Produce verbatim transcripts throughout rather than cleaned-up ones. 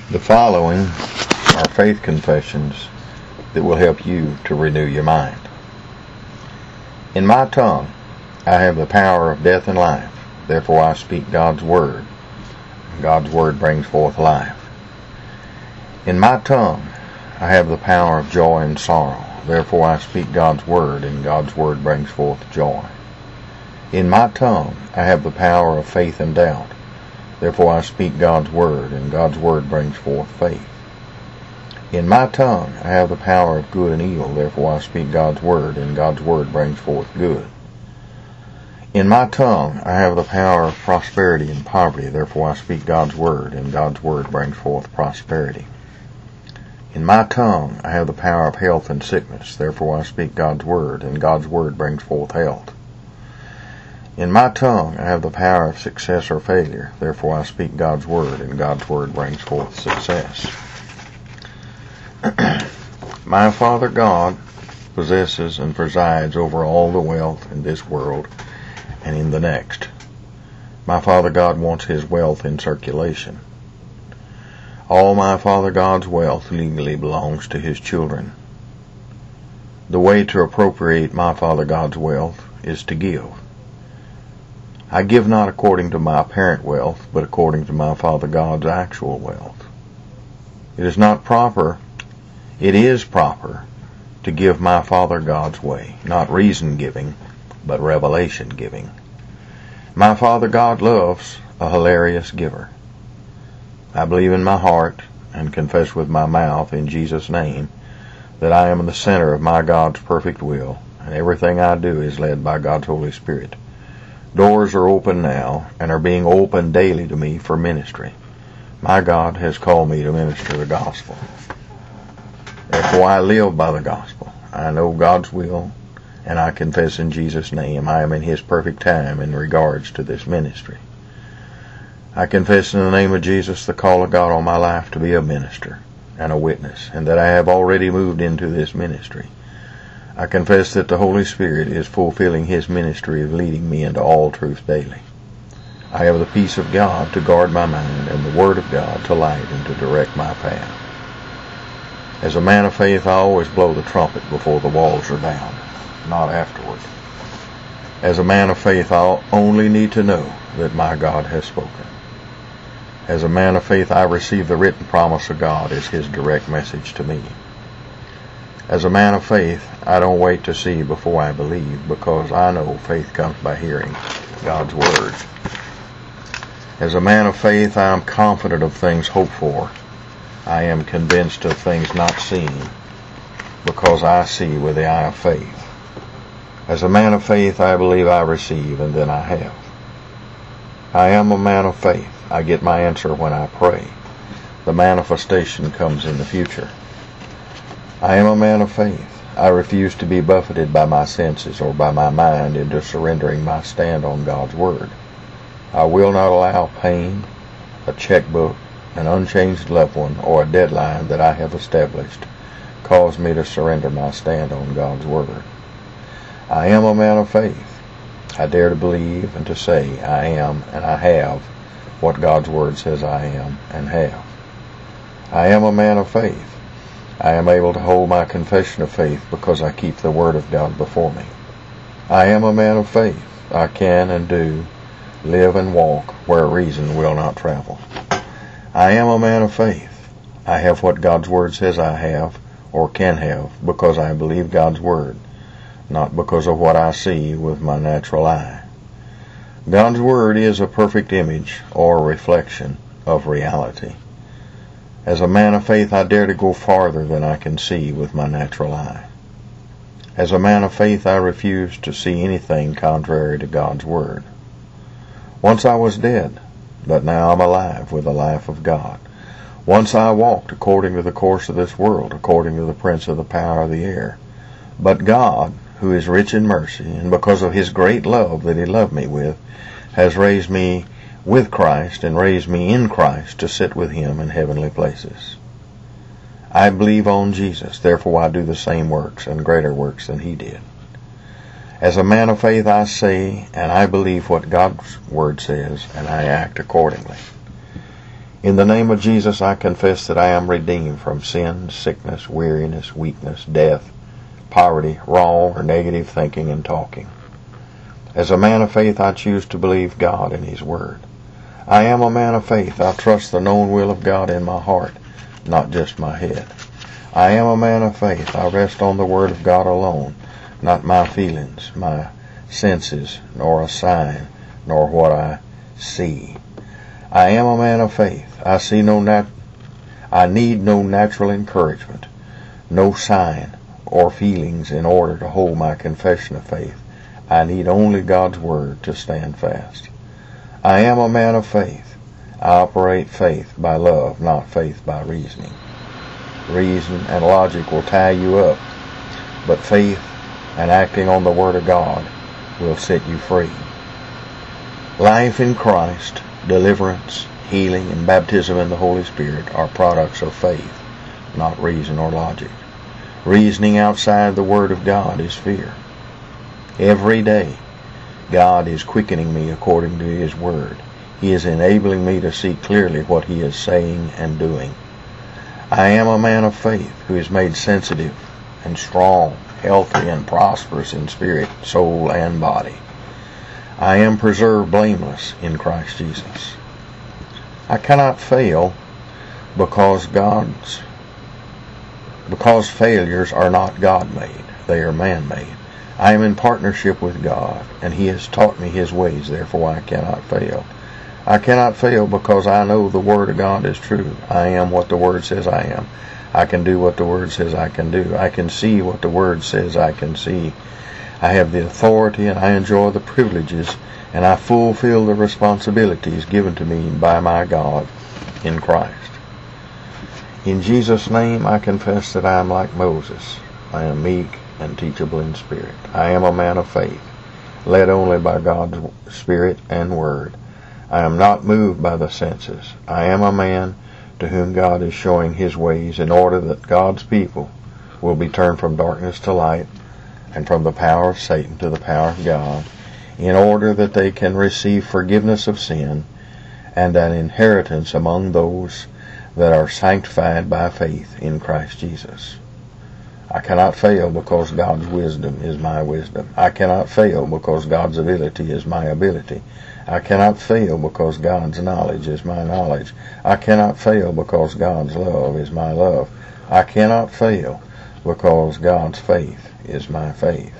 The following are faith confessions that will help you to renew your mind. In my tongue I have the power of death and life, therefore I speak God's word, and God's word brings forth life. In my tongue I have the power of joy and sorrow, therefore I speak God's word, and God's word brings forth joy. In my tongue I have the power of faith and doubt, therefore I speak God's word, and God's word brings forth faith. In my tongue I have the power of good and evil, therefore I speak God's word, and God's word brings forth good. In my tongue I have the power of prosperity and poverty, therefore I speak God's word, and God's word brings forth prosperity. In my tongue I have the power of health and sickness, therefore I speak God's word, and God's word brings forth health. In my tongue I have the power of success or failure, therefore I speak God's word, and God's word brings forth success. My Father God possesses and presides over all the wealth in this world and in the next. My Father God wants His wealth in circulation. All my Father God's wealth legally belongs to His children. The way to appropriate my Father God's wealth is to give. I give not according to my apparent wealth, but according to my Father God's actual wealth. It is not proper, it is proper to give my Father God's way, not reason giving, but revelation giving. My Father God loves a hilarious giver. I believe in my heart and confess with my mouth in Jesus' name that I am in the center of my God's perfect will, and everything I do is led by God's Holy Spirit. Doors are open now and are being opened daily to me for ministry. My God has called me to minister the gospel. Therefore I live by the gospel. I know God's will, and I confess in Jesus' name I am in His perfect time in regards to this ministry. I confess in the name of Jesus the call of God on my life to be a minister and a witness, and that I have already moved into this ministry. I confess that the Holy Spirit is fulfilling His ministry of leading me into all truth daily. I have the peace of God to guard my mind, and the Word of God to light and to direct my path. As a man of faith, I always blow the trumpet before the walls are down, not afterward. As a man of faith, I only need to know that my God has spoken. As a man of faith, I receive the written promise of God as His direct message to me. As a man of faith, I don't wait to see before I believe, because I know faith comes by hearing God's word. As a man of faith, I am confident of things hoped for. I am convinced of things not seen, because I see with the eye of faith. As a man of faith, I believe I receive, and then I have. I am a man of faith. I get my answer when I pray. The manifestation comes in the future. I am a man of faith. I refuse to be buffeted by my senses or by my mind into surrendering my stand on God's word. I will not allow pain, a checkbook, an unchanged loved one, or a deadline that I have established cause me to surrender my stand on God's word. I am a man of faith. I dare to believe and to say I am and I have what God's word says I am and have. I am a man of faith. I am able to hold my confession of faith because I keep the word of God before me. I am a man of faith. I can and do live and walk where reason will not travel. I am a man of faith. I have what God's word says I have or can have because I believe God's word, not because of what I see with my natural eye. God's word is a perfect image or reflection of reality. As a man of faith, I dare to go farther than I can see with my natural eye. As a man of faith, I refuse to see anything contrary to God's word. Once I was dead, but now I'm alive with the life of God. Once I walked according to the course of this world, according to the prince of the power of the air. But God, who is rich in mercy, and because of His great love that He loved me with, has raised me with Christ and raised me in Christ to sit with Him in heavenly places. I believe on Jesus, therefore I do the same works and greater works than He did. As a man of faith, I say and I believe what God's word says, and I act accordingly. In the name of Jesus, I confess that I am redeemed from sin, sickness, weariness, weakness, death, poverty, wrong or negative thinking and talking. As a man of faith, I choose to believe God and His Word. I am a man of faith. I trust the known will of God in my heart, not just my head. I am a man of faith. I rest on the Word of God alone, not my feelings, my senses, nor a sign, nor what I see. I am a man of faith. I see no nat- I need no natural encouragement, no sign or feelings in order to hold my confession of faith. I need only God's Word to stand fast. I am a man of faith. I operate faith by love, not faith by reasoning. Reason and logic will tie you up, but faith and acting on the Word of God will set you free. Life in Christ, deliverance, healing, and baptism in the Holy Spirit are products of faith, not reason or logic. Reasoning outside the Word of God is fear. Every day, God is quickening me according to His Word. He is enabling me to see clearly what He is saying and doing. I am a man of faith who is made sensitive and strong, healthy and prosperous in spirit, soul, and body. I am preserved blameless in Christ Jesus. I cannot fail because God's because failures are not God-made. They are man-made. I am in partnership with God, and He has taught me His ways, therefore I cannot fail. I cannot fail because I know the Word of God is true. I am what the Word says I am. I can do what the Word says I can do. I can see what the Word says I can see. I have the authority and I enjoy the privileges and I fulfill the responsibilities given to me by my God in Christ. In Jesus' name I confess that I am like Moses. I am meek and teachable in spirit. I am a man of faith, led only by God's Spirit and Word. I am not moved by the senses. I am a man to whom God is showing His ways in order that God's people will be turned from darkness to light and from the power of Satan to the power of God, in order that they can receive forgiveness of sin and an inheritance among those that are sanctified by faith in Christ Jesus. I cannot fail because God's wisdom is my wisdom. I cannot fail because God's ability is my ability. I cannot fail because God's knowledge is my knowledge. I cannot fail because God's love is my love. I cannot fail because God's faith is my faith.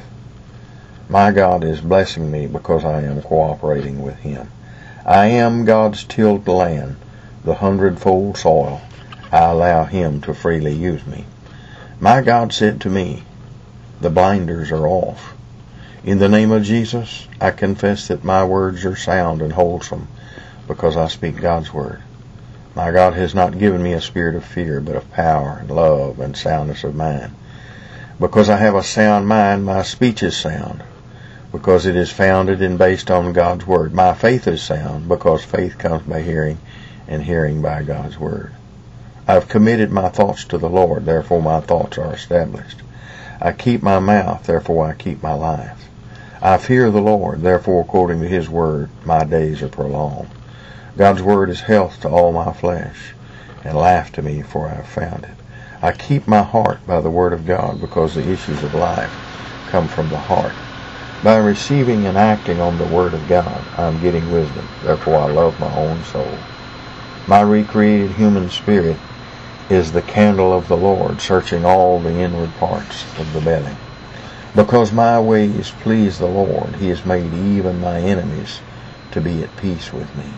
My God is blessing me because I am cooperating with Him. I am God's tilled land, the hundredfold soil. I allow Him to freely use me. My God said to me, the blinders are off. In the name of Jesus, I confess that my words are sound and wholesome because I speak God's Word. My God has not given me a spirit of fear, but of power and love and soundness of mind. Because I have a sound mind, my speech is sound, because it is founded and based on God's Word. My faith is sound, because faith comes by hearing, and hearing by God's Word. I have committed my thoughts to the Lord, therefore my thoughts are established. I keep my mouth, therefore I keep my life. I fear the Lord, therefore according to His Word my days are prolonged. God's Word is health to all my flesh, and life to me, for I have found it. I keep my heart by the Word of God, because the issues of life come from the heart. By receiving and acting on the Word of God, I am getting wisdom, therefore I love my own soul. My recreated human spirit is the candle of the Lord, searching all the inward parts of the belly. Because my ways please the Lord, He has made even my enemies to be at peace with me.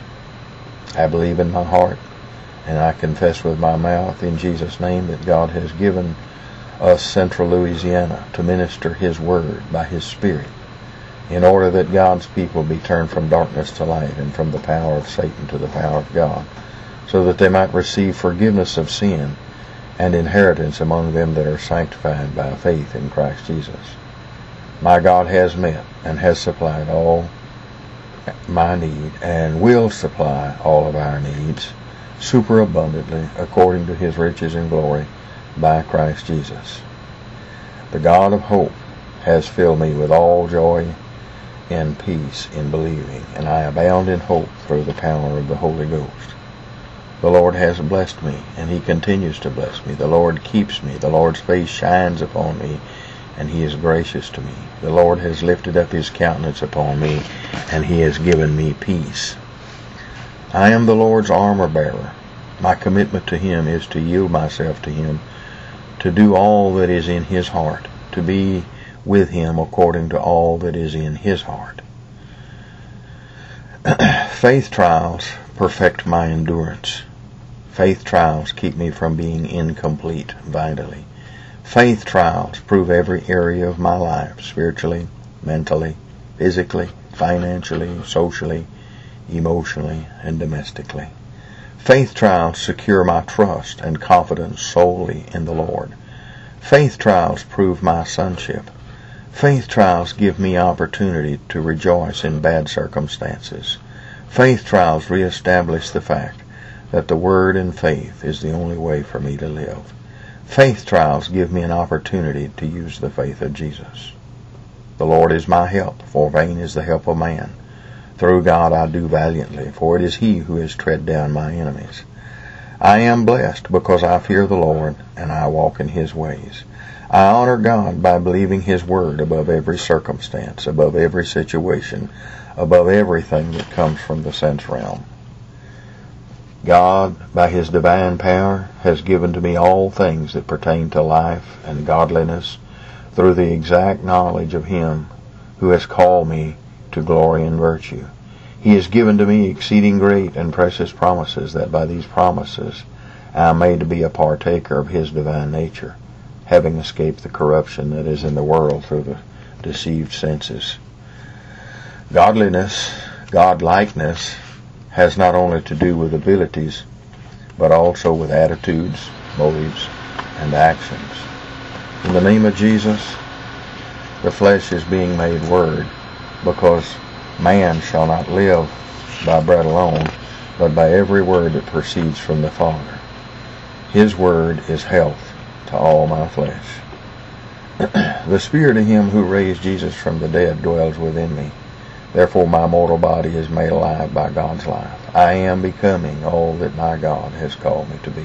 I believe in my heart, and I confess with my mouth in Jesus' name that God has given us Central Louisiana to minister His Word by His Spirit, in order that God's people be turned from darkness to light and from the power of Satan to the power of God, so that they might receive forgiveness of sin and inheritance among them that are sanctified by faith in Christ Jesus. My God has met and has supplied all my need and will supply all of our needs superabundantly according to His riches and glory by Christ Jesus. The God of hope has filled me with all joy and peace in believing, and I abound in hope through the power of the Holy Ghost. The Lord has blessed me, and He continues to bless me. The Lord keeps me. The Lord's face shines upon me, and He is gracious to me. The Lord has lifted up His countenance upon me, and He has given me peace. I am the Lord's armor bearer. My commitment to Him is to yield myself to Him, to do all that is in His heart, to be with Him according to all that is in His heart. Faith trials perfect my endurance. Faith trials keep me from being incomplete vitally. Faith trials prove every area of my life, spiritually, mentally, physically, financially, socially, emotionally, and domestically. Faith trials secure my trust and confidence solely in the Lord. Faith trials prove my sonship. Faith trials give me opportunity to rejoice in bad circumstances. Faith trials reestablish the fact that the Word and faith is the only way for me to live. Faith trials give me an opportunity to use the faith of Jesus. The Lord is my help, for vain is the help of man. Through God I do valiantly, for it is He who has tread down my enemies. I am blessed because I fear the Lord, and I walk in His ways. I honor God by believing His Word above every circumstance, above every situation, above everything that comes from the sense realm. God, by His divine power, has given to me all things that pertain to life and godliness through the exact knowledge of Him who has called me to glory and virtue. He has given to me exceeding great and precious promises, that by these promises I am made to be a partaker of His divine nature, having escaped the corruption that is in the world through the deceived senses. Godliness, godlikeness, has not only to do with abilities, but also with attitudes, motives, and actions. In the name of Jesus, the flesh is being made word, because man shall not live by bread alone, but by every word that proceeds from the Father. His word is health to all my flesh. The Spirit of Him who raised Jesus from the dead dwells within me. Therefore my mortal body is made alive by God's life. I am becoming all that my God has called me to be.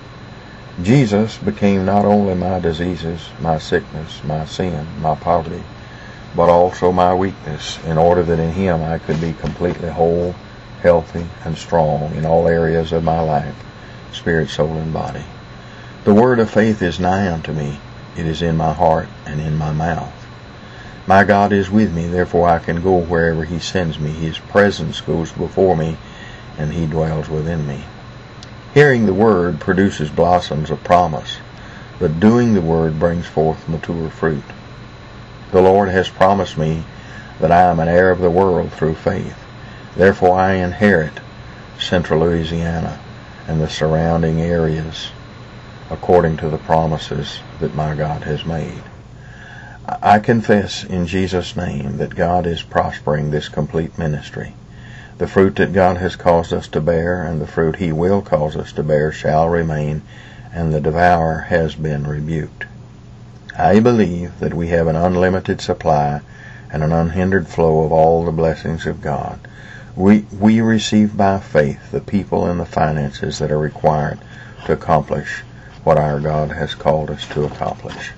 Jesus became not only my diseases, my sickness, my sin, my poverty, but also my weakness, in order that in Him I could be completely whole, healthy, and strong in all areas of my life, spirit, soul, and body. The word of faith is nigh unto me. It is in my heart and in my mouth. My God is with me, therefore I can go wherever He sends me. His presence goes before me, and He dwells within me. Hearing the word produces blossoms of promise, but doing the word brings forth mature fruit. The Lord has promised me that I am an heir of the world through faith. Therefore I inherit central Louisiana and the surrounding areas according to the promises that my God has made. I confess in Jesus' name that God is prospering this complete ministry. The fruit that God has caused us to bear and the fruit He will cause us to bear shall remain, and the devourer has been rebuked. I believe that we have an unlimited supply and an unhindered flow of all the blessings of God. We, we receive by faith the people and the finances that are required to accomplish what our God has called us to accomplish.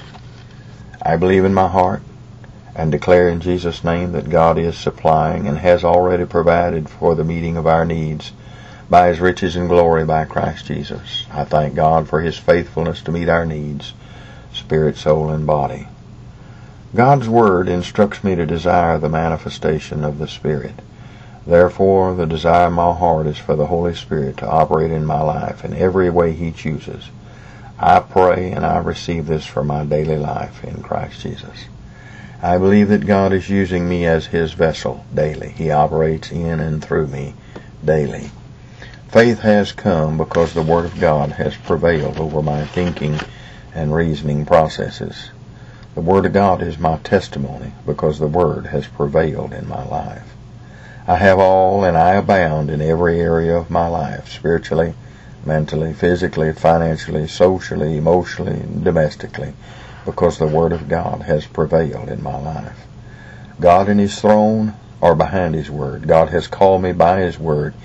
I believe in my heart and declare in Jesus' name that God is supplying and has already provided for the meeting of our needs by His riches and glory by Christ Jesus. I thank God for His faithfulness to meet our needs, spirit, soul, and body. God's Word instructs me to desire the manifestation of the Spirit. Therefore, the desire of my heart is for the Holy Spirit to operate in my life in every way He chooses. I pray and I receive this for my daily life in Christ Jesus. I believe that God is using me as His vessel daily. He operates in and through me daily. Faith has come because the Word of God has prevailed over my thinking and reasoning processes. The Word of God is my testimony because the Word has prevailed in my life. I have all and I abound in every area of my life, spiritually, mentally, physically, financially, socially, emotionally, and domestically, because the Word of God has prevailed in my life. God and His throne are behind His Word. God has called me by His Word.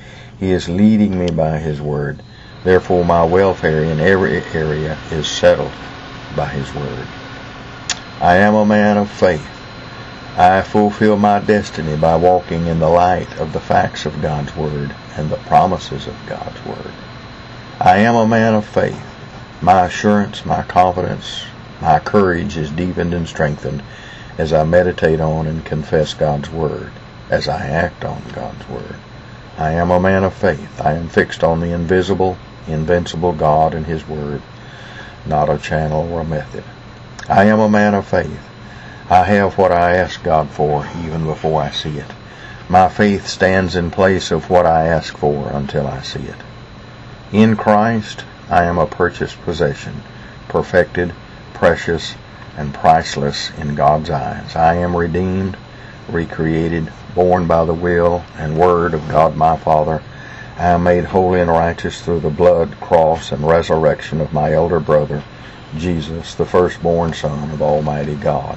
He is leading me by His word. Therefore my welfare in every area is settled by His word. I am a man of faith. I fulfill my destiny by walking in the light of the facts of God's word and the promises of God's word. I am a man of faith. My assurance, my confidence, my courage is deepened and strengthened as I meditate on and confess God's word, as I act on God's word. I am a man of faith. I am fixed on the invisible, invincible God and His word, not a channel or a method. I am a man of faith. I have what I ask God for even before I see it. My faith stands in place of what I ask for until I see it. In Christ, I am a purchased possession, perfected, precious, and priceless in God's eyes. I am redeemed, recreated, born by the will and word of God my Father. I am made holy and righteous through the blood, cross, and resurrection of my elder brother, Jesus, the firstborn Son of Almighty God.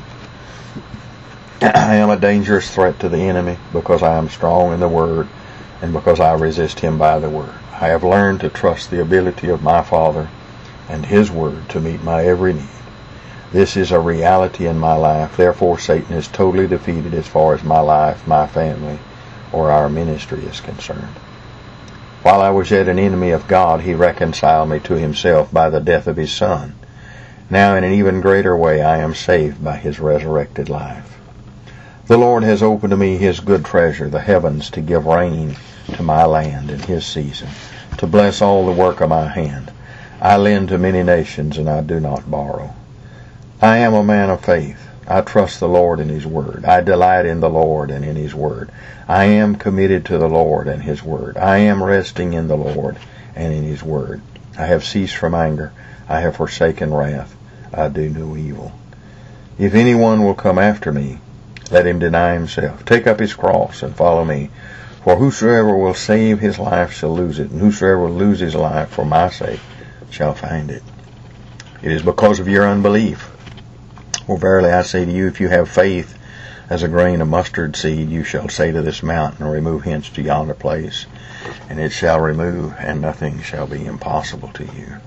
I am a dangerous threat to the enemy because I am strong in the Word and because I resist him by the Word. I have learned to trust the ability of my Father and His Word to meet my every need. This is a reality in my life. Therefore, Satan is totally defeated as far as my life, my family, or our ministry is concerned. While I was yet an enemy of God, He reconciled me to Himself by the death of His Son. Now, in an even greater way, I am saved by His resurrected life. The Lord has opened to me His good treasure, the heavens, to give rain to my land in His season, to bless all the work of my hand. I lend to many nations, and I do not borrow. I am a man of faith. I trust the Lord in His word. I delight in the Lord and in His word. I am committed to the Lord and His word. I am resting in the Lord and in His word. I have ceased from anger. I have forsaken wrath. I do no evil. If anyone will come after me, let him deny himself, take up his cross, and follow me. For whosoever will save his life shall lose it, and whosoever will lose his life for my sake shall find it. It is because of your unbelief. For verily I say to you, if you have faith as a grain of mustard seed, you shall say to this mountain, remove hence to yonder place, and it shall remove, and nothing shall be impossible to you.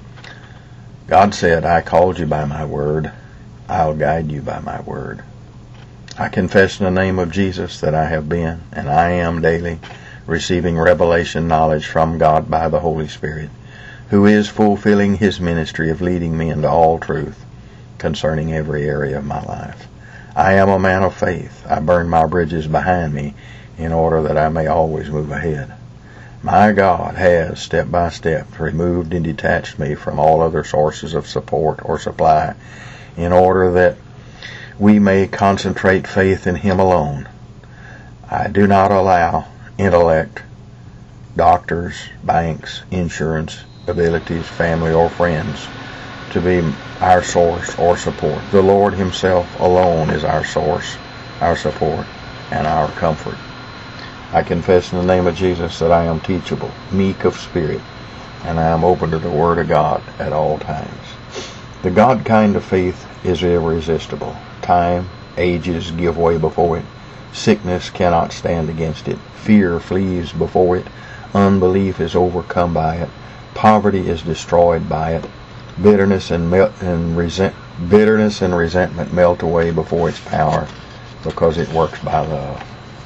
God said, I called you by my word. I'll guide you by my word. I confess in the name of Jesus that I have been, and I am daily, receiving revelation knowledge from God by the Holy Spirit, who is fulfilling His ministry of leading me into all truth concerning every area of my life. I am a man of faith. I burn my bridges behind me in order that I may always move ahead. My God has, step by step, removed and detached me from all other sources of support or supply in order that we may concentrate faith in Him alone. I do not allow intellect, doctors, banks, insurance, abilities, family, or friends to be our source or support. The Lord Himself alone is our source, our support, and our comfort. I confess in the name of Jesus that I am teachable, meek of spirit, and I am open to the Word of God at all times. The God kind of faith is irresistible. Time, ages give way before it. Sickness cannot stand against it. Fear flees before it. Unbelief is overcome by it. Poverty is destroyed by it. Bitterness and, mel- and resent- bitterness and resentment melt away before its power, because it works by love.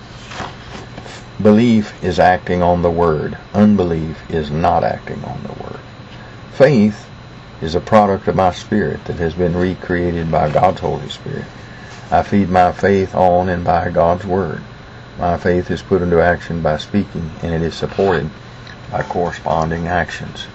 Belief is acting on the Word. Unbelief is not acting on the Word. Faith is a product of my spirit that has been recreated by God's Holy Spirit. I feed my faith on and by God's Word. My faith is put into action by speaking, and it is supported by corresponding actions.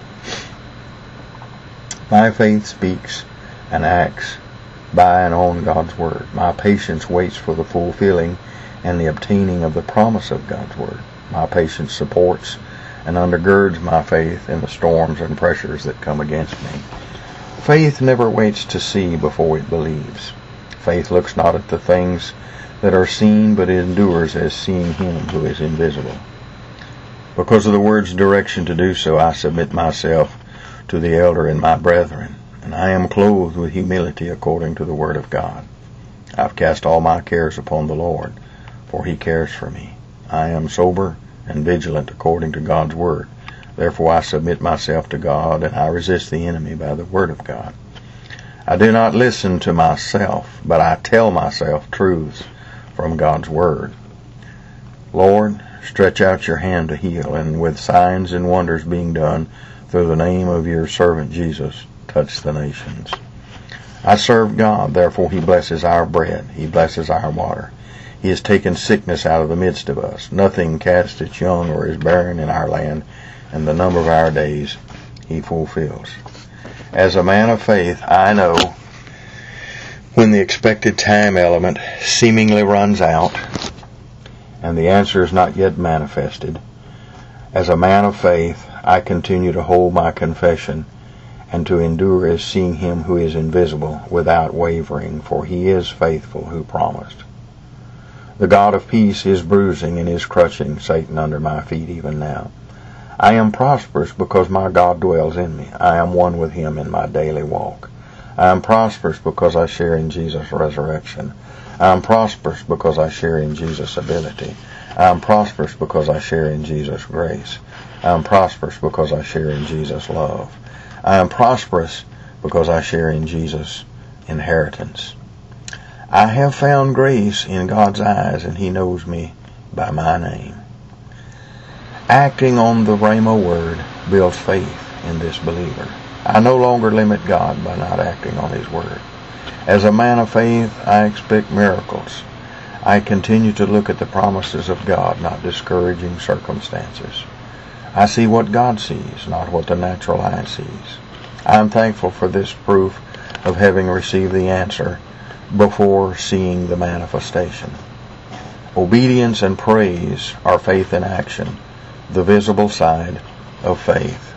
My faith speaks and acts by and on God's Word. My patience waits for the fulfilling and the obtaining of the promise of God's Word. My patience supports and undergirds my faith in the storms and pressures that come against me. Faith never waits to see before it believes. Faith looks not at the things that are seen, but it endures as seeing Him who is invisible. Because of the Word's direction to do so, I submit myself to the elder and my brethren, and I am clothed with humility according to the Word of God. I've cast all my cares upon the Lord, for He cares for me. I am sober and vigilant according to God's word. Therefore I submit myself to God, and I resist the enemy by the word of God. I do not listen to myself, but I tell myself truths from God's word. Lord, stretch out your hand to heal, and with signs and wonders being done through the name of your servant Jesus, touch the nations. I serve God, therefore he blesses our bread, he blesses our water. He has taken sickness out of the midst of us. Nothing casts its young or is barren in our land, and the number of our days he fulfills. As a man of faith, I know when the expected time element seemingly runs out and the answer is not yet manifested. As a man of faith, I continue to hold my confession and to endure as seeing him who is invisible without wavering, for he is faithful who promised. The God of peace is bruising and is crushing Satan under my feet even now. I am prosperous because my God dwells in me. I am one with him in my daily walk. I am prosperous because I share in Jesus' resurrection. I am prosperous because I share in Jesus' ability. I am prosperous because I share in Jesus' grace. I am prosperous because I share in Jesus' love. I am prosperous because I share in Jesus' inheritance. I have found grace in God's eyes, and he knows me by my name. Acting on the Rhema word builds faith in this believer. I no longer limit God by not acting on his word. As a man of faith, I expect miracles. I continue to look at the promises of God, not discouraging circumstances. I see what God sees, not what the natural eye sees. I am thankful for this proof of having received the answer before seeing the manifestation. Obedience and praise are faith in action, the visible side of faith.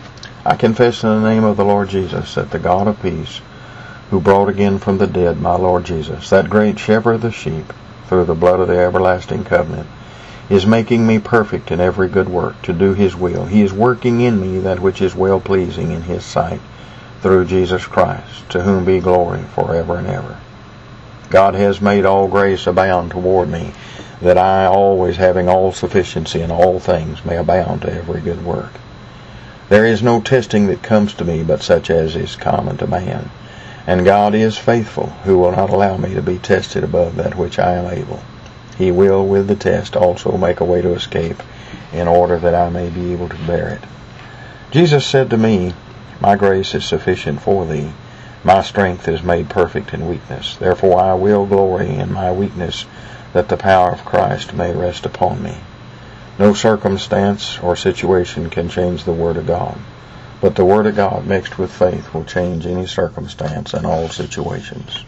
I confess in the name of the Lord Jesus that the God of peace, who brought again from the dead my Lord Jesus, that great shepherd of the sheep, through the blood of the everlasting covenant, is making me perfect in every good work to do his will. He is working in me that which is well-pleasing in his sight, through Jesus Christ, to whom be glory forever and ever. God has made all grace abound toward me, that I, always having all sufficiency in all things, may abound to every good work. There is no testing that comes to me but such as is common to man. And God is faithful, who will not allow me to be tested above that which I am able. He will, with the test, also make a way to escape, in order that I may be able to bear it. Jesus said to me, my grace is sufficient for thee. My strength is made perfect in weakness. Therefore I will glory in my weakness, that the power of Christ may rest upon me. No circumstance or situation can change the Word of God. But the Word of God mixed with faith will change any circumstance and all situations.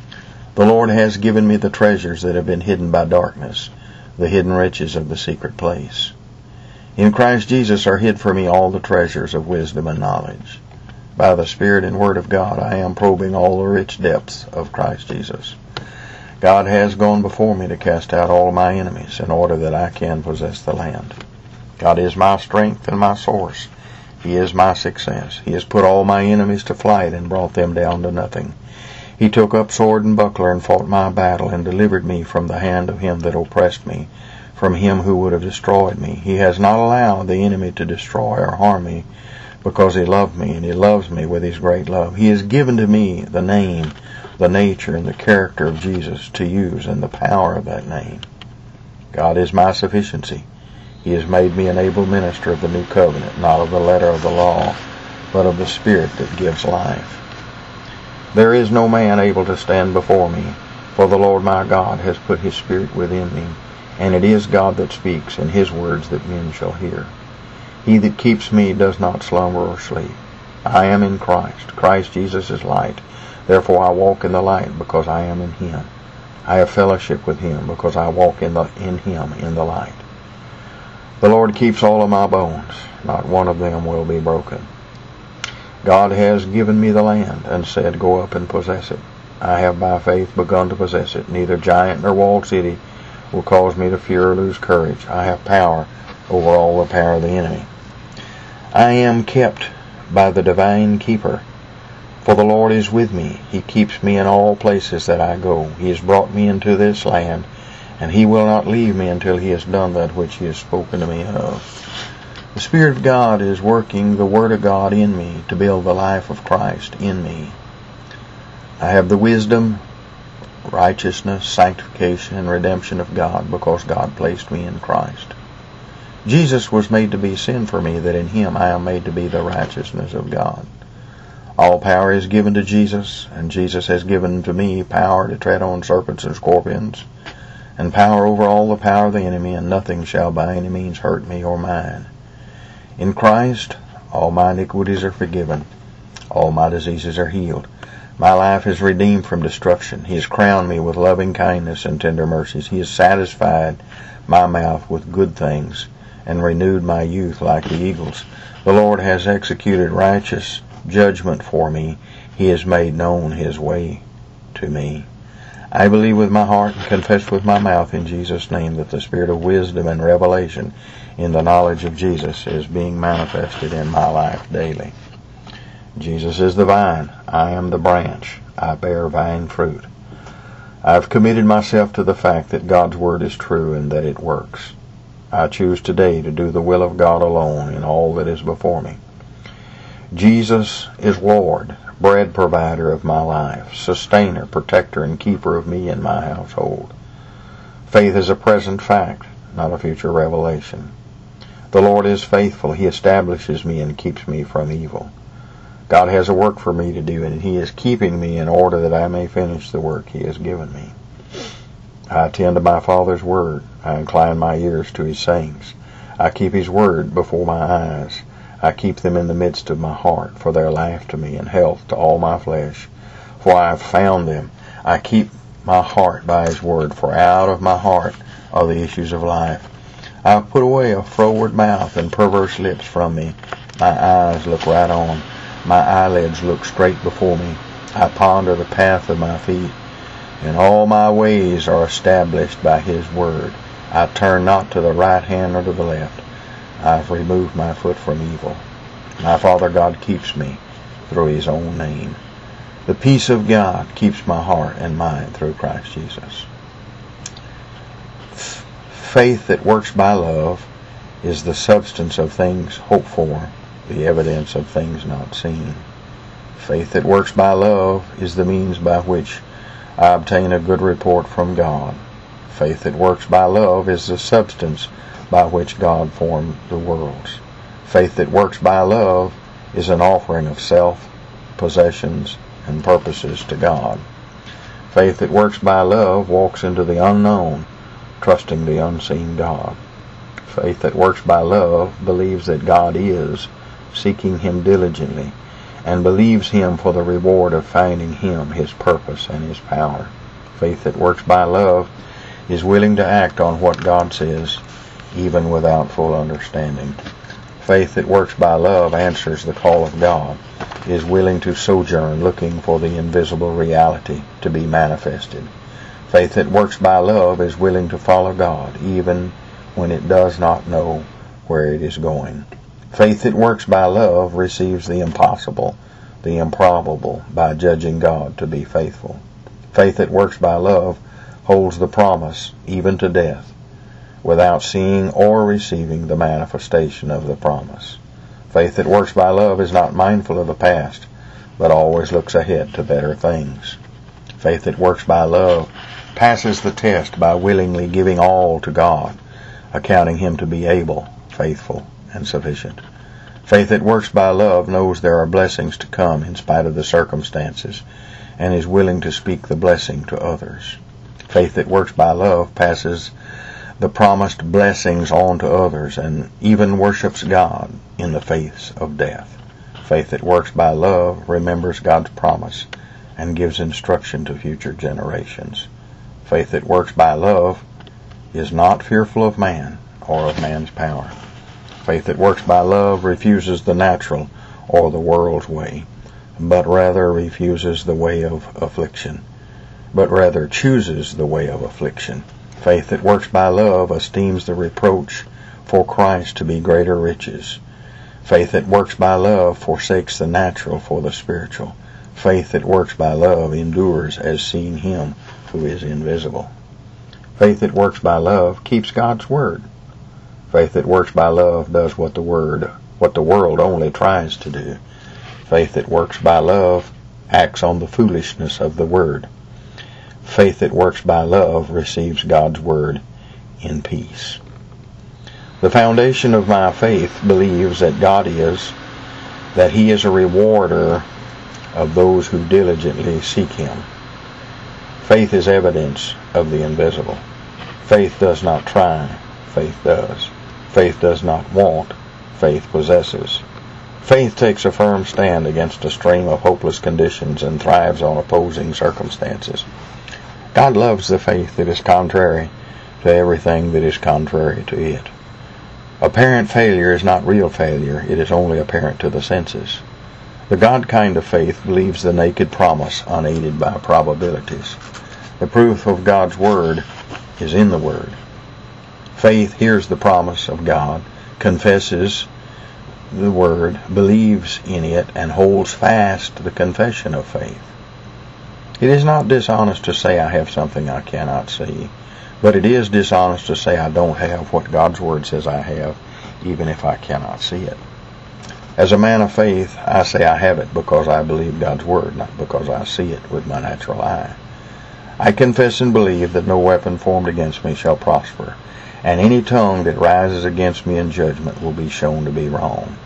The Lord has given me the treasures that have been hidden by darkness, the hidden riches of the secret place. In Christ Jesus are hid for me all the treasures of wisdom and knowledge. By the Spirit and Word of God I am probing all the rich depths of Christ Jesus. God has gone before me to cast out all my enemies in order that I can possess the land. God is my strength and my source. He is my success. He has put all my enemies to flight and brought them down to nothing. He took up sword and buckler and fought my battle and delivered me from the hand of him that oppressed me, from him who would have destroyed me. He has not allowed the enemy to destroy or harm me, because he loved me, and he loves me with his great love. He has given to me the name, the nature, and the character of Jesus to use, and the power of that name. God is my sufficiency. He has made me an able minister of the new covenant, not of the letter of the law, but of the Spirit that gives life. There is no man able to stand before me, for the Lord my God has put his Spirit within me, and it is God that speaks, and his words that men shall hear. He that keeps me does not slumber or sleep. I am in Christ. Christ Jesus is light. Therefore I walk in the light, because I am in him. I have fellowship with him, because I walk in, the, in him in the light. The Lord keeps all of my bones. Not one of them will be broken. God has given me the land, and said, go up and possess it. I have by faith begun to possess it. Neither giant nor walled city will cause me to fear or lose courage. I have power over all the power of the enemy. I am kept by the divine keeper, for the Lord is with me. He keeps me in all places that I go. He has brought me into this land, and he will not leave me until he has done that which he has spoken to me of. The Spirit of God is working the Word of God in me to build the life of Christ in me. I have the wisdom, righteousness, sanctification, and redemption of God because God placed me in Christ. Jesus was made to be sin for me, that in him I am made to be the righteousness of God. All power is given to Jesus, and Jesus has given to me power to tread on serpents and scorpions, and power over all the power of the enemy, and nothing shall by any means hurt me or mine. In Christ, all my iniquities are forgiven. All my diseases are healed. My life is redeemed from destruction. He has crowned me with loving kindness and tender mercies. He has satisfied my mouth with good things and renewed my youth like the eagles. The Lord has executed righteous judgment for me. He has made known his way to me. I believe with my heart and confess with my mouth in Jesus' name that the spirit of wisdom and revelation in the knowledge of Jesus is being manifested in my life daily. Jesus is the vine. I am the branch. I bear vine fruit. I've committed myself to the fact that God's Word is true and that it works. I choose today to do the will of God alone in all that is before me. Jesus is Lord, bread provider of my life, sustainer, protector, and keeper of me and my household. Faith is a present fact, not a future revelation. The Lord is faithful. He establishes me and keeps me from evil. God has a work for me to do, and he is keeping me in order that I may finish the work he has given me. I attend to my Father's word. I incline my ears to his sayings. I keep his word before my eyes. I keep them in the midst of my heart, for their life to me and health to all my flesh. For I have found them. I keep my heart by his word, for out of my heart are the issues of life. I have put away a froward mouth and perverse lips from me. My eyes look right on. My eyelids look straight before me. I ponder the path of my feet, and all my ways are established by his word. I turn not to the right hand nor to the left. I have removed my foot from evil. My Father God keeps me through his own name. The peace of God keeps my heart and mind through Christ Jesus. Faith that works by love is the substance of things hoped for, the evidence of things not seen. Faith that works by love is the means by which I obtain a good report from God. Faith that works by love is the substance by which God formed the worlds. Faith that works by love is an offering of self, possessions, and purposes to God. Faith that works by love walks into the unknown, trusting the unseen God. Faith that works by love believes that God is, seeking him diligently, and believes him for the reward of finding him, his purpose, and his power. Faith that works by love is willing to act on what God says, even without full understanding. Faith that works by love answers the call of God, is willing to sojourn looking for the invisible reality to be manifested. Faith that works by love is willing to follow God, even when it does not know where it is going. Faith that works by love receives the impossible, the improbable, by judging God to be faithful. Faith that works by love holds the promise, even to death, without seeing or receiving the manifestation of the promise. Faith that works by love is not mindful of the past, but always looks ahead to better things. Faith that works by love passes the test by willingly giving all to God, accounting him to be able, faithful, and sufficient. Faith that works by love knows there are blessings to come in spite of the circumstances, and is willing to speak the blessing to others. Faith that works by love passes the promised blessings on to others, and even worships God in the face of death. Faith that works by love remembers God's promise and gives instruction to future generations. Faith that works by love is not fearful of man or of man's power. Faith that works by love refuses the natural or the world's way, but rather refuses the way of affliction, but rather chooses the way of affliction. Faith that works by love esteems the reproach for Christ to be greater riches. Faith that works by love forsakes the natural for the spiritual. Faith that works by love endures as seeing him who is invisible. Faith that works by love keeps God's word. Faith that works by love does what the word, what the world only tries to do. Faith that works by love acts on the foolishness of the word. Faith that works by love receives God's word in peace. The foundation of my faith believes that God is, that He is a rewarder of those who diligently seek Him. Faith is evidence of the invisible. Faith does not try, faith does. Faith does not want, faith possesses. Faith takes a firm stand against a stream of hopeless conditions and thrives on opposing circumstances. God loves the faith that is contrary to everything that is contrary to it. Apparent failure is not real failure, it is only apparent to the senses. The God kind of faith believes the naked promise unaided by probabilities. The proof of God's word is in the word. Faith hears the promise of God, confesses the word, believes in it, and holds fast the confession of faith. It is not dishonest to say I have something I cannot see, but it is dishonest to say I don't have what God's word says I have, even if I cannot see it. As a man of faith, I say I have it because I believe God's word, not because I see it with my natural eye. I confess and believe that no weapon formed against me shall prosper, and any tongue that rises against me in judgment will be shown to be wrong.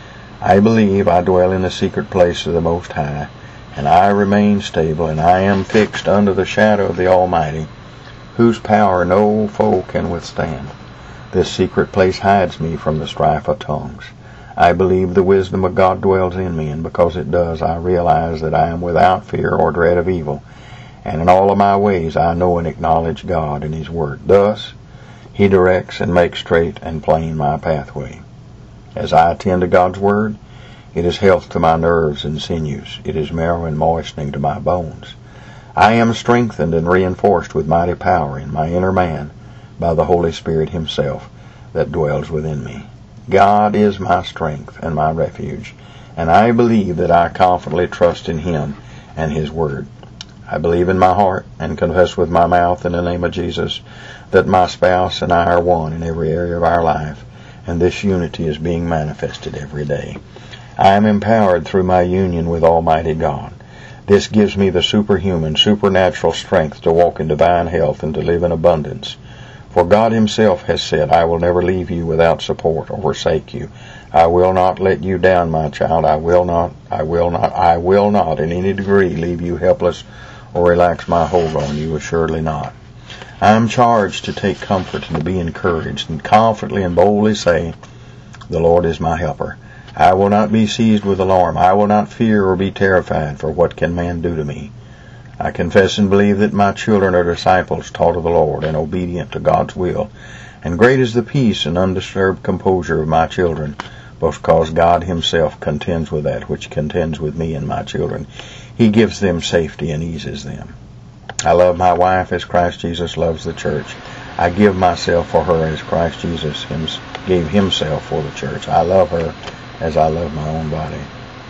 I believe I dwell in the secret place of the Most High, and I remain stable, and I am fixed under the shadow of the Almighty, whose power no foe can withstand. This secret place hides me from the strife of tongues. I believe the wisdom of God dwells in me, and because it does, I realize that I am without fear or dread of evil, and in all of my ways I know and acknowledge God and His word. Thus, He directs and makes straight and plain my pathway. As I attend to God's word, it is health to my nerves and sinews. It is marrow and moistening to my bones. I am strengthened and reinforced with mighty power in my inner man by the Holy Spirit Himself that dwells within me. God is my strength and my refuge, and I believe that I confidently trust in Him and His word. I believe in my heart and confess with my mouth in the name of Jesus that my spouse and I are one in every area of our life, and this unity is being manifested every day. I am empowered through my union with Almighty God. This gives me the superhuman, supernatural strength to walk in divine health and to live in abundance. For God Himself has said, I will never leave you without support or forsake you. I will not let you down, my child. I will not, I will not, I will not in any degree leave you helpless or relax my hold on you, assuredly not. I am charged to take comfort and to be encouraged and confidently and boldly say, the Lord is my helper. I will not be seized with alarm. I will not fear or be terrified, for what can man do to me? I confess and believe that my children are disciples taught of the Lord and obedient to God's will. And great is the peace and undisturbed composure of my children, because God Himself contends with that which contends with me and my children. He gives them safety and eases them. I love my wife as Christ Jesus loves the church. I give myself for her as Christ Jesus gave Himself for the church. I love her as I love my own body.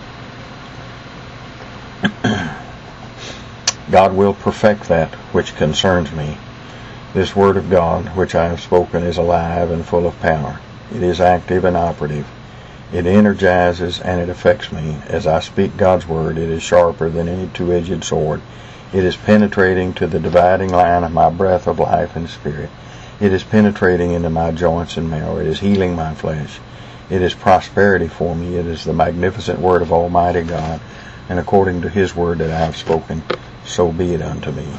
God will perfect that which concerns me. This word of God, which I have spoken, is alive and full of power. It is active and operative. It energizes and it affects me. As I speak God's word, it is sharper than any two-edged sword. It is penetrating to the dividing line of my breath of life and spirit. It is penetrating into my joints and marrow. It is healing my flesh. It is prosperity for me. It is the magnificent word of Almighty God. And according to His word that I have spoken, so be it unto me.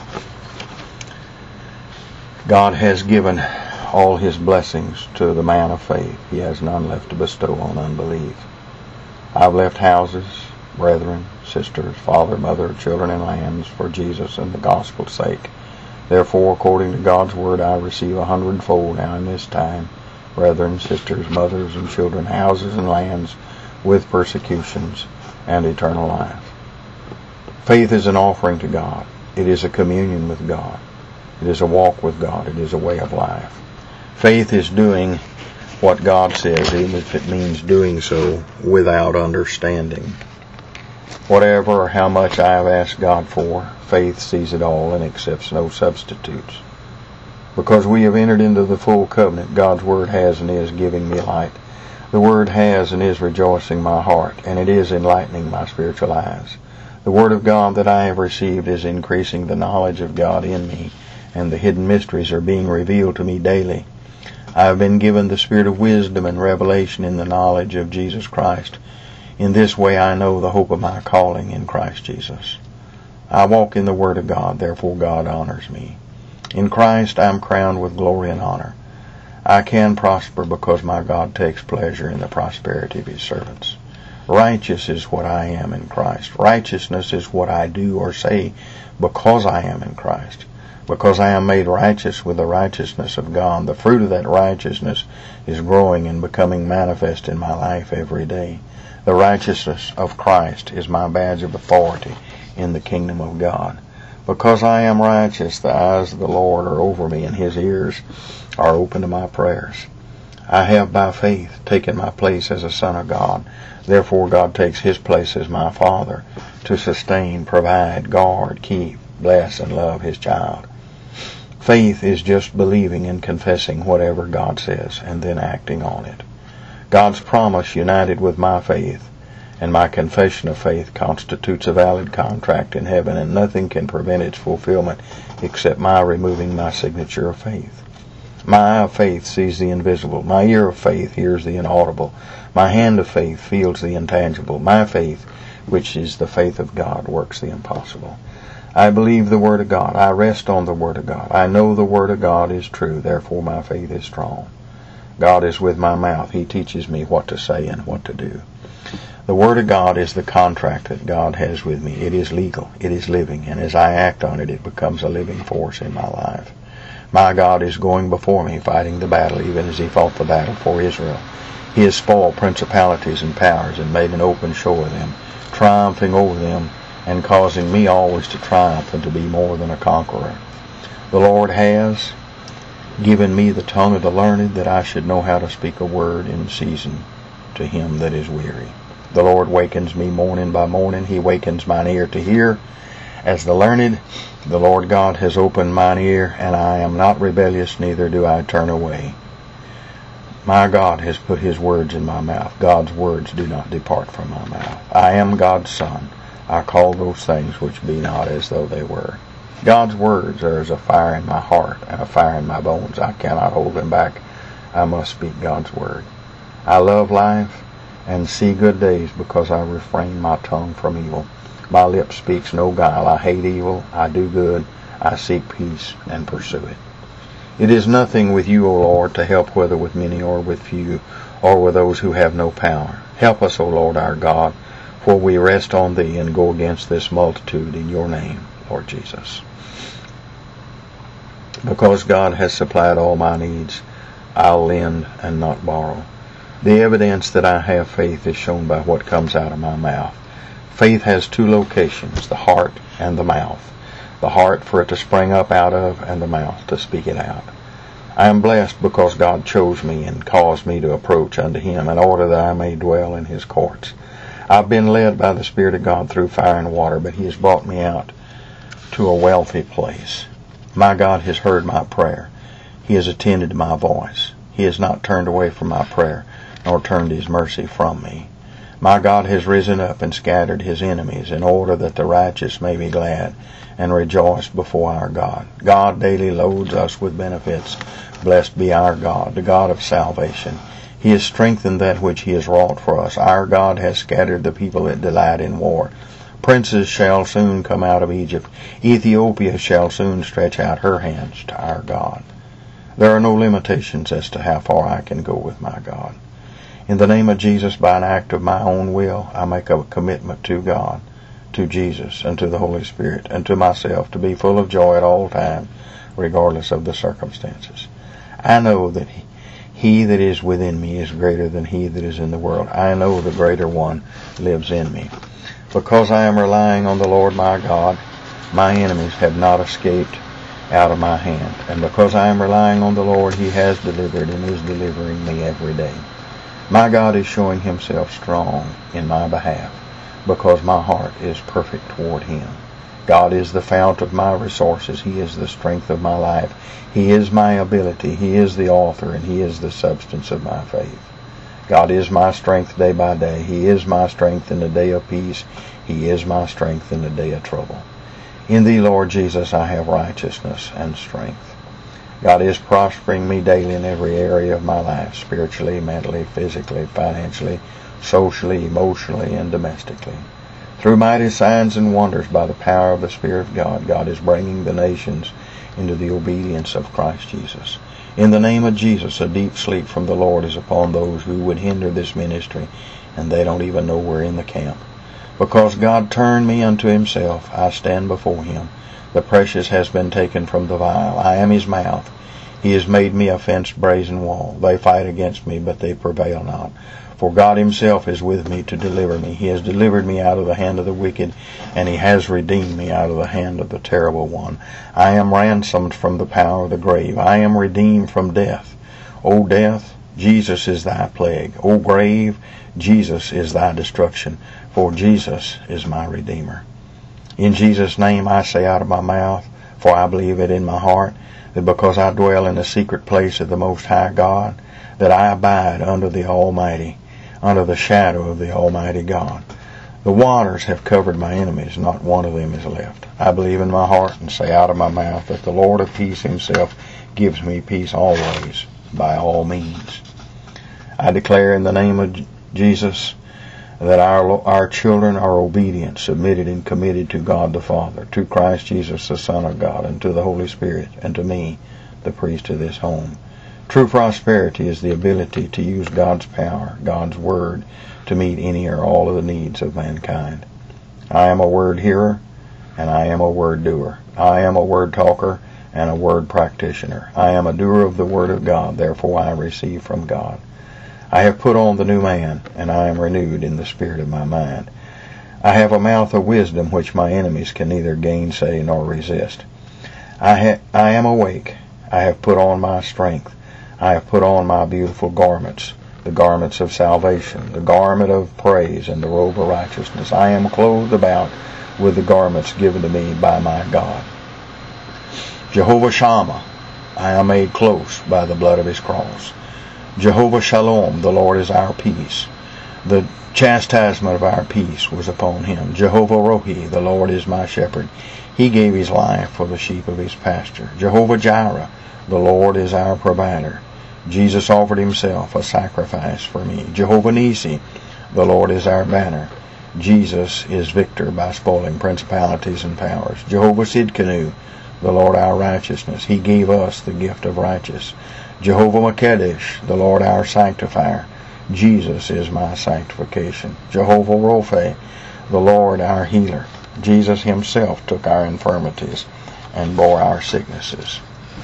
God has given all His blessings to the man of faith. He has none left to bestow on unbelief. I've left houses, brethren, sisters, father, mother, children, and lands for Jesus and the gospel's sake. Therefore, according to God's word, I receive a hundredfold now in this time, brethren, sisters, mothers, and children, houses and lands, with persecutions, and eternal life. Faith is an offering to God. It is a communion with God. It is a walk with God. It is a way of life. Faith is doing what God says, even if it means doing so without understanding. Whatever or how much I have asked God for, faith sees it all and accepts no substitutes. Because we have entered into the full covenant, God's Word has and is giving me light. The Word has and is rejoicing my heart, and it is enlightening my spiritual eyes. The Word of God that I have received is increasing the knowledge of God in me, and the hidden mysteries are being revealed to me daily. I have been given the spirit of wisdom and revelation in the knowledge of Jesus Christ. In this way I know the hope of my calling in Christ Jesus. I walk in the Word of God, therefore God honors me. In Christ I am crowned with glory and honor. I can prosper because my God takes pleasure in the prosperity of His servants. Righteous is what I am in Christ. Righteousness is what I do or say because I am in Christ. Because I am made righteous with the righteousness of God, the fruit of that righteousness is growing and becoming manifest in my life every day. The righteousness of Christ is my badge of authority in the kingdom of God. Because I am righteous, the eyes of the Lord are over me, and His ears are open to my prayers. I have by faith taken my place as a son of God. Therefore God takes His place as my Father to sustain, provide, guard, keep, bless, and love His child. Faith is just believing and confessing whatever God says and then acting on it. God's promise united with my faith and my confession of faith constitutes a valid contract in heaven, and nothing can prevent its fulfillment except my removing my signature of faith. My eye of faith sees the invisible. My ear of faith hears the inaudible. My hand of faith feels the intangible. My faith, which is the faith of God, works the impossible. I believe the Word of God. I rest on the Word of God. I know the Word of God is true. Therefore my faith is strong. God is with my mouth. He teaches me what to say and what to do. The Word of God is the contract that God has with me. It is legal. It is living. And as I act on it, it becomes a living force in my life. My God is going before me, fighting the battle, even as He fought the battle for Israel. He has spoiled principalities and powers and made an open show of them, triumphing over them and causing me always to triumph and to be more than a conqueror. The Lord has given me the tongue of the learned, that I should know how to speak a word in season to him that is weary. The Lord wakens me morning by morning. He wakens mine ear to hear. As the learned, the Lord God has opened mine ear, and I am not rebellious, neither do I turn away. My God has put His words in my mouth. God's words do not depart from my mouth. I am God's son. I call those things which be not as though they were. God's words are as a fire in my heart and a fire in my bones. I cannot hold them back. I must speak God's word. I love life and see good days because I refrain my tongue from evil. My lips speaks no guile. I hate evil. I do good. I seek peace and pursue it. It is nothing with you, O Lord, to help whether with many or with few, or with those who have no power. Help us, O Lord our God, for we rest on Thee and go against this multitude in Your name, Lord Jesus. Because God has supplied all my needs, I'll lend and not borrow. The evidence that I have faith is shown by what comes out of my mouth. Faith has two locations, the heart and the mouth. The heart for it to spring up out of, and the mouth to speak it out. I am blessed because God chose me and caused me to approach unto Him in order that I may dwell in His courts. I've been led by the Spirit of God through fire and water, but He has brought me out to a wealthy place. My God has heard my prayer. He has attended to my voice. He has not turned away from my prayer, nor turned His mercy from me. My God has risen up and scattered His enemies, in order that the righteous may be glad and rejoice before our God. God daily loads us with benefits. Blessed be our God, the God of salvation. He has strengthened that which He has wrought for us. Our God has scattered the people that delight in war. Princes shall soon come out of Egypt. Ethiopia shall soon stretch out her hands to our God. There are no limitations as to how far I can go with my God. In the name of Jesus, by an act of my own will, I make a commitment to God, to Jesus, and to the Holy Spirit, and to myself to be full of joy at all times, regardless of the circumstances. I know that he, he that is within me is greater than he that is in the world. I know the greater one lives in me. Because I am relying on the Lord my God, my enemies have not escaped out of my hand. And because I am relying on the Lord, He has delivered and is delivering me every day. My God is showing Himself strong in my behalf, because my heart is perfect toward Him. God is the fount of my resources. He is the strength of my life. He is my ability. He is the author, and He is the substance of my faith. God is my strength day by day. He is my strength in the day of peace. He is my strength in the day of trouble. In Thee, Lord Jesus, I have righteousness and strength. God is prospering me daily in every area of my life, spiritually, mentally, physically, financially, socially, emotionally, and domestically. Through mighty signs and wonders by the power of the Spirit of God, God is bringing the nations into the obedience of Christ Jesus. In the name of Jesus, a deep sleep from the Lord is upon those who would hinder this ministry, and they don't even know we're in the camp. Because God turned me unto Himself, I stand before Him. The precious has been taken from the vial. I am His mouth. He has made me a fenced brazen wall. They fight against me, but they prevail not. For God Himself is with me to deliver me. He has delivered me out of the hand of the wicked, and He has redeemed me out of the hand of the terrible one. I am ransomed from the power of the grave. I am redeemed from death. O death, Jesus is thy plague. O grave, Jesus is thy destruction. For Jesus is my Redeemer. In Jesus' name I say out of my mouth, for I believe it in my heart, that because I dwell in the secret place of the Most High God, that I abide under the Almighty, under the shadow of the Almighty God. The waters have covered my enemies, not one of them is left. I believe in my heart and say out of my mouth that the Lord of peace Himself gives me peace always, by all means. I declare in the name of Jesus that our our children are obedient, submitted, and committed to God the Father, to Christ Jesus the Son of God, and to the Holy Spirit, and to me, the priest of this home. True prosperity is the ability to use God's power, God's Word, to meet any or all of the needs of mankind. I am a word hearer, and I am a word doer. I am a word talker, and a word practitioner. I am a doer of the Word of God, therefore I receive from God. I have put on the new man, and I am renewed in the spirit of my mind. I have a mouth of wisdom which my enemies can neither gainsay nor resist. I, ha- I am awake. I have put on my strength. I have put on my beautiful garments, the garments of salvation, the garment of praise, and the robe of righteousness. I am clothed about with the garments given to me by my God. Jehovah Shammah, I am made close by the blood of His cross. Jehovah Shalom, the Lord is our peace. The chastisement of our peace was upon Him. Jehovah Rohi, the Lord is my shepherd. He gave His life for the sheep of His pasture. Jehovah Jireh, the Lord is our provider. Jesus offered Himself a sacrifice for me. Jehovah Nisi, the Lord is our banner. Jesus is victor by spoiling principalities and powers. Jehovah Sidkenu, the Lord our righteousness. He gave us the gift of righteousness. Jehovah Makedesh, the Lord our sanctifier. Jesus is my sanctification. Jehovah Rophe, the Lord our healer. Jesus Himself took our infirmities and bore our sicknesses.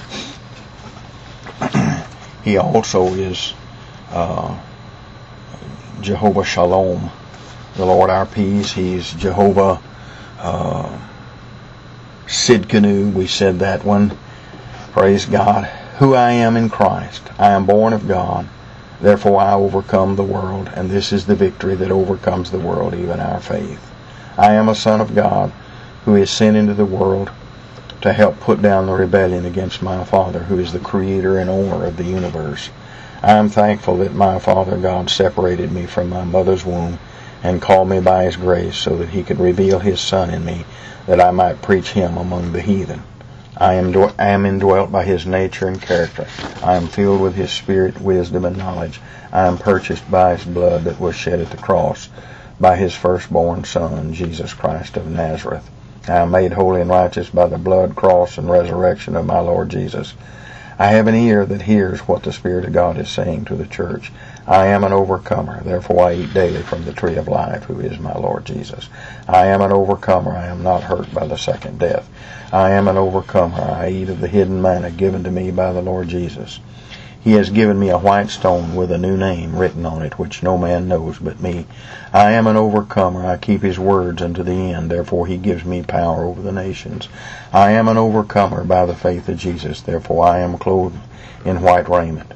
He also is uh, Jehovah Shalom, the Lord our peace. He's Jehovah uh, Sidkenu. We said that one. Praise God. Who I am in Christ. I am born of God. Therefore I overcome the world. And this is the victory that overcomes the world, even our faith. I am a son of God who is sent into the world to help put down the rebellion against my Father, who is the creator and owner of the universe. I am thankful that my Father God separated me from my mother's womb and called me by His grace so that He could reveal His Son in me, that I might preach Him among the heathen. I am, I am indwelt by His nature and character. I am filled with His Spirit, wisdom, and knowledge. I am purchased by His blood that was shed at the cross, by His firstborn Son, Jesus Christ of Nazareth. I am made holy and righteous by the blood, cross, and resurrection of my Lord Jesus. I have an ear that hears what the Spirit of God is saying to the church. I am an overcomer, therefore I eat daily from the tree of life, who is my Lord Jesus. I am an overcomer, I am not hurt by the second death. I am an overcomer, I eat of the hidden manna given to me by the Lord Jesus. He has given me a white stone with a new name written on it, which no man knows but me. I am an overcomer. I keep His words unto the end. Therefore He gives me power over the nations. I am an overcomer by the faith of Jesus. Therefore I am clothed in white raiment.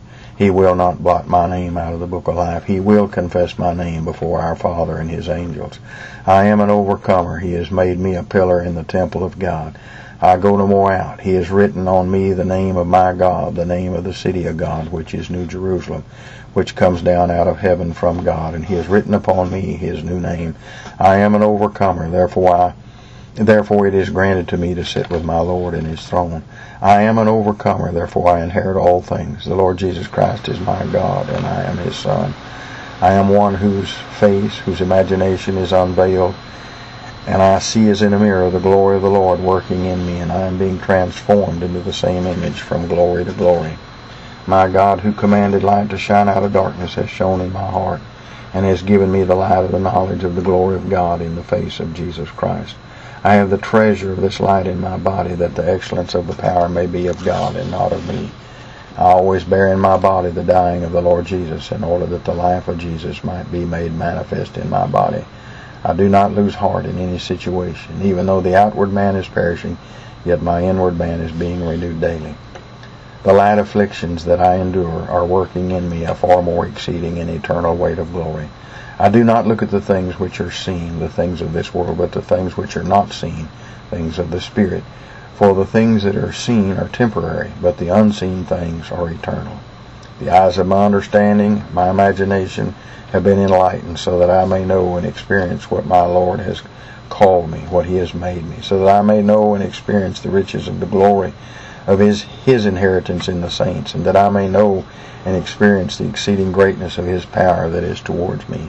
He will not blot my name out of the book of life. He will confess my name before our Father and His angels. I am an overcomer. He has made me a pillar in the temple of God. I go no more out. He has written on me the name of my God, the name of the city of God, which is New Jerusalem, which comes down out of heaven from God. And He has written upon me His new name. I am an overcomer. Therefore I Therefore it is granted to me to sit with my Lord in His throne. I am an overcomer, therefore I inherit all things. The Lord Jesus Christ is my God, and I am His Son. I am one whose face, whose imagination is unveiled, and I see as in a mirror the glory of the Lord working in me, and I am being transformed into the same image from glory to glory. My God, who commanded light to shine out of darkness, has shone in my heart, and has given me the light of the knowledge of the glory of God in the face of Jesus Christ. I have the treasure of this light in my body, that the excellence of the power may be of God and not of me. I always bear in my body the dying of the Lord Jesus, in order that the life of Jesus might be made manifest in my body. I do not lose heart in any situation. Even though the outward man is perishing, yet my inward man is being renewed daily. The light afflictions that I endure are working in me a far more exceeding and eternal weight of glory. I do not look at the things which are seen, the things of this world, but the things which are not seen, things of the Spirit. For the things that are seen are temporary, but the unseen things are eternal. The eyes of my understanding, my imagination, have been enlightened, so that I may know and experience what my Lord has called me, what He has made me, so that I may know and experience the riches of the glory of His, His inheritance in the saints, and that I may know and experience the exceeding greatness of His power that is towards me.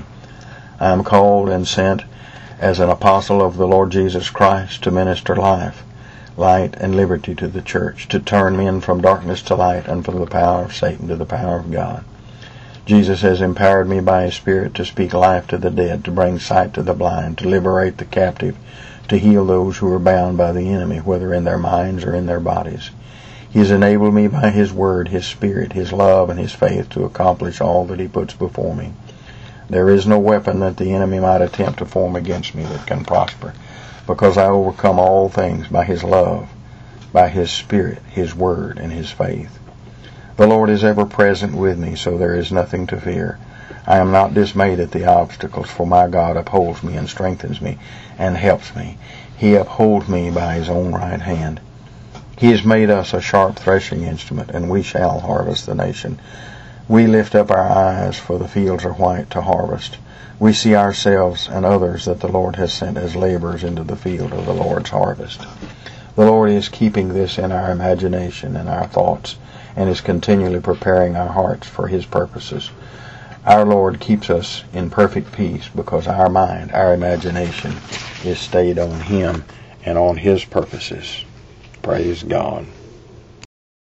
I am called and sent as an apostle of the Lord Jesus Christ to minister life, light, and liberty to the church, to turn men from darkness to light and from the power of Satan to the power of God. Jesus has empowered me by His Spirit to speak life to the dead, to bring sight to the blind, to liberate the captive, to heal those who are bound by the enemy, whether in their minds or in their bodies. He has enabled me by His Word, His Spirit, His love, and His faith to accomplish all that He puts before me. There is no weapon that the enemy might attempt to form against me that can prosper, because I overcome all things by His love, by His Spirit, His Word, and His faith. The Lord is ever present with me, so there is nothing to fear. I am not dismayed at the obstacles, for my God upholds me and strengthens me and helps me. He upholds me by His own right hand. He has made us a sharp threshing instrument, and we shall harvest the nation. We lift up our eyes, for the fields are white to harvest. We see ourselves and others that the Lord has sent as laborers into the field of the Lord's harvest. The Lord is keeping this in our imagination and our thoughts, and is continually preparing our hearts for His purposes. Our Lord keeps us in perfect peace, because our mind, our imagination, is stayed on Him and on His purposes. Praise God.